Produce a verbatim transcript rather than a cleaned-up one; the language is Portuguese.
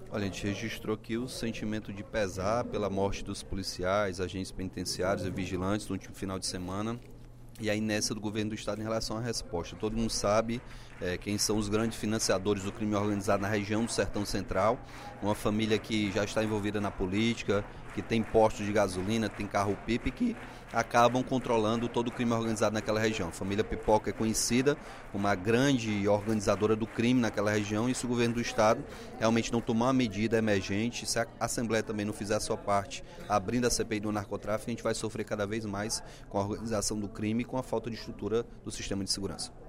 Olha, a gente registrou aqui o sentimento de pesar pela morte dos policiais, agentes penitenciários e vigilantes no último final de semana e a inércia do governo do estado em relação à resposta. Todo mundo sabe é, quem são os grandes financiadores do crime organizado na região do Sertão Central, uma família que já está envolvida na política, que tem postos de gasolina, tem carro-pipa, que acabam controlando todo o crime organizado naquela região. A família Pipoca é conhecida como uma grande organizadora do crime naquela região, e se o governo do estado realmente não tomar uma medida emergente, se a Assembleia também não fizer a sua parte, abrindo a C P I do narcotráfico, a gente vai sofrer cada vez mais com a organização do crime e com a falta de estrutura do sistema de segurança.